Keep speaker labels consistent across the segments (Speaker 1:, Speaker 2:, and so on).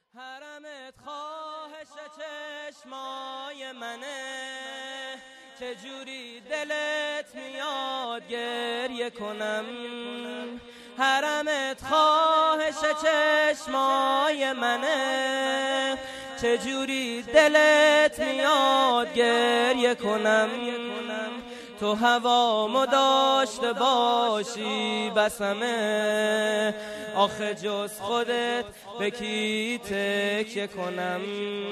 Speaker 1: حرمت خواهش چشمای منه، چجوری دلت میاد گریه کنم. حرمت خواهش چشمای منه، چجوری دلت میاد گریه کنم. تو هوامو داشته باشی بسمه، آخه جز خودت به کی تکیه کنم.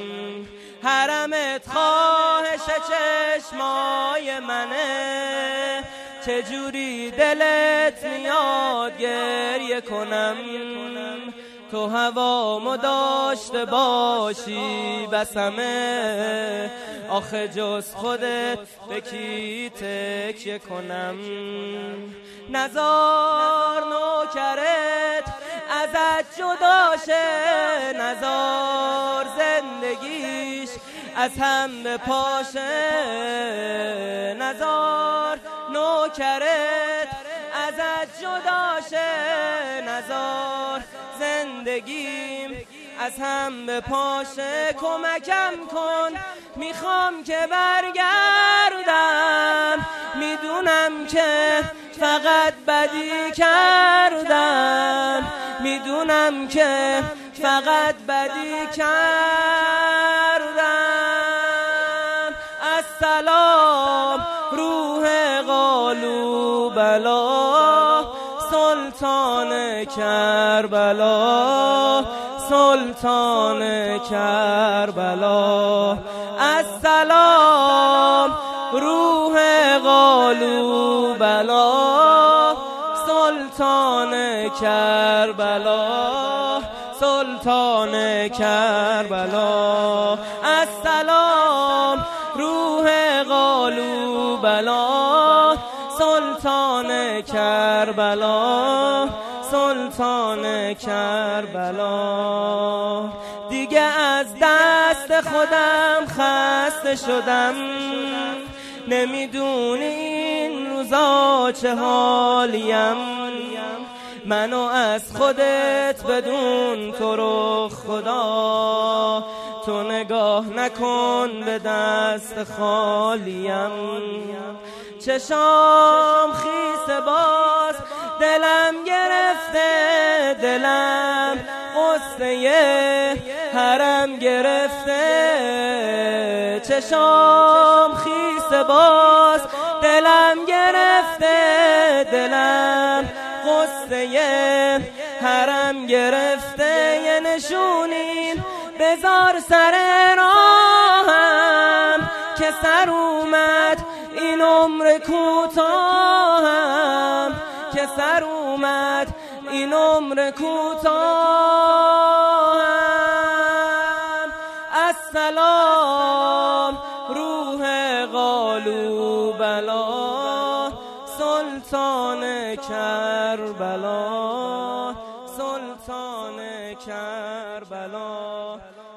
Speaker 1: حرمت خواهش چشمای منه، چجوری دلت میاد گریه کنم. تو هوامو داشته باشی بسمه، آخه جز خودت به کی تکیه کنم. نزار نوکرت ازت جدا شه، نزار زندگیش از هم بپاشه. نزار نوکرت ازت جدا شه، نزار زندگیم از هم بپاشه. کمکم کن میخوام که برگردم، میدونم که فقط بدی کردم، میدونم که فقط بدی کردم. السلام روح قالوبلا، سلطان کربلا، سلطان کربلا. السلام روح قالوبلا، سلطان کربلا، سلطان کربلا. السلام روح قالوبلا، سلطان کربلا، سلطان کربلا. دیگه از دست خودم خسته شدم، نمیدونی این روزا چه حالیم. منو از خودت بدون تو رو خدا، تو نگاه نکن به دست خالیم. چشام خیس باز دلم گرفته، دلم قصه حرم گرفته. چشام خیس باز دلم گرفته، دلم قصه حرم گرفته. یه نشونی بذار سر راهم که سر اومد این عمر کوتاهم، که سر اومد این عمر کوتاهم. السلام روح قالوبلا، سلطان کربلا، سلطان کربلا.